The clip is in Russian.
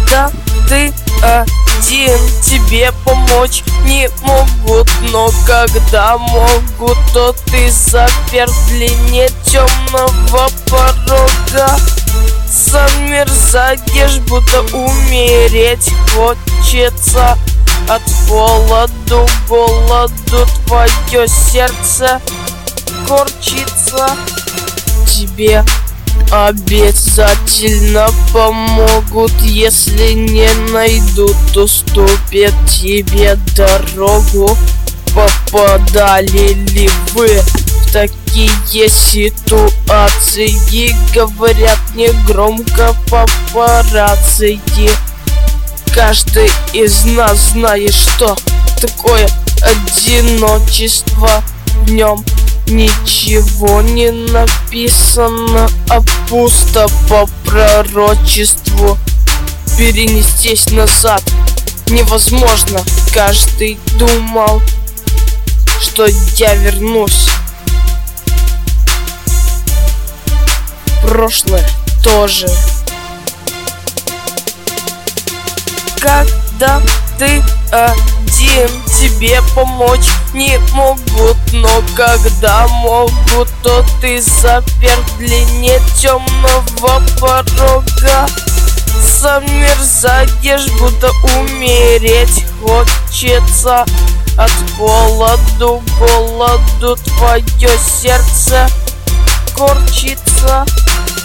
Когда ты один, тебе помочь не могут, но когда могут, то ты заперт в длине темного порога. Замерзаешь, будто умереть хочется от голоду, твое сердце корчится. Тебе обязательно помогут, если не найдут, уступят тебе дорогу. Попадали ли вы в такие ситуации? Говорят негромко по рации. Каждый из нас знает, что такое одиночество. В нем ничего не написано, а пусто по пророчеству. Перенестись назад невозможно. Каждый думал, что я вернусь. Прошлое тоже. Когда ты один, тебе помочь не могут, но когда могут, то ты заперт в длине темного порога. Замерзаешь, будто умереть хочется от голоду, твое сердце корчится.